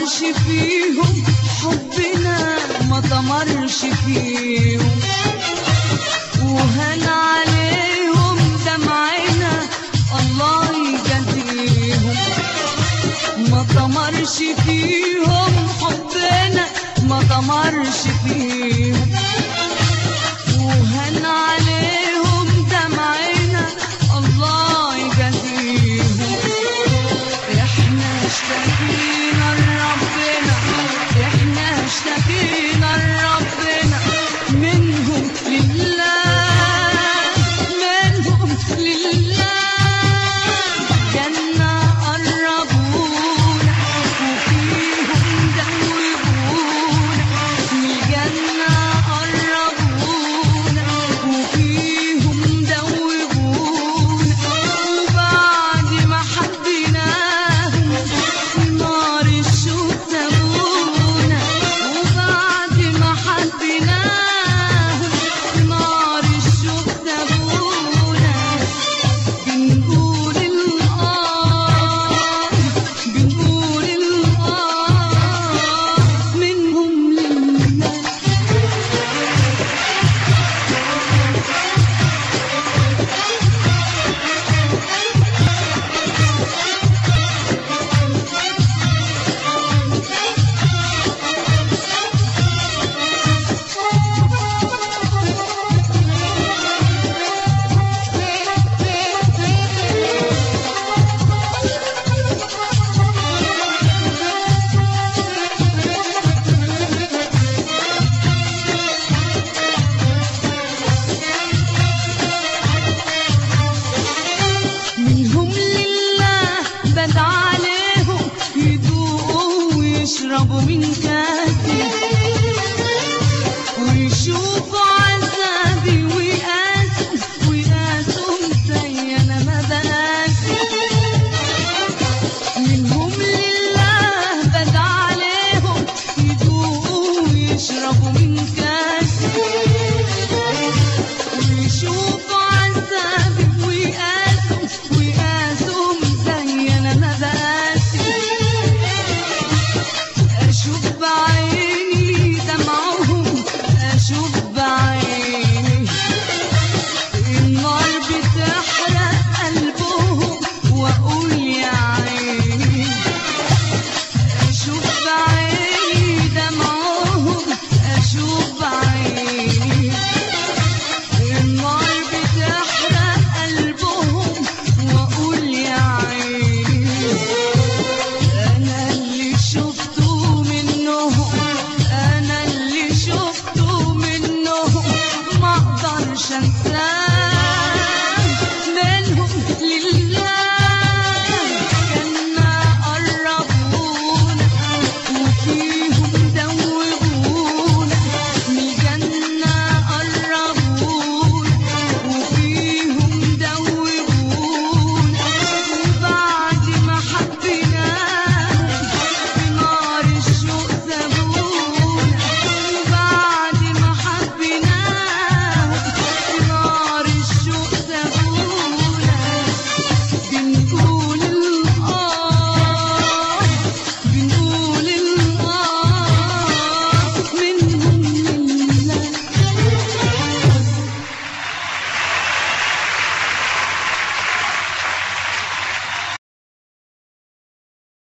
طمرش فيهم حبنا، ما طمرش فيهم، وهان عليهم دمعنا الله يجازيهم. ما طمرش فيهم حبنا، ما طمرش فيهم، وهان عليهم دمعنا الله يجازيهم. احنا اشتكينا لربنا، احنا اشتكينا لربنا، منهم لله، منهم لله. جنة قربونا وفيهم دوبونا، الجنة قربونا وفيهم دوبونا، وبعد ما حبيناهم نار الشوق سابونا، وبعد ما حبيناهم نار الشوق سابونا. بنقول بنقول منهم لله. منهم لله بدا عليهم يدوقوا ويشربوا من كاسي، ويشوفوا عذابي ويقاسوا، ويقاسوا زي انا ما بقاسي. منهم لله بدا عليهم يدوقوا ويشربوا من كاسي، ويشوفوا عذابي ويقاسوا، ويقاسوا زي انا ما بقاسي. اشوف بعيني دمعهم، اشوف بعيني النار بتحرق قلبهم، واقول يا عيني. اشوف بعيني دمعهم، اشوف بعيني النار بتحرق قلبهم، واقول يا عيني. انا اللي شفته منهم، انا اللي شفته منهم، ما اقدرش انساه.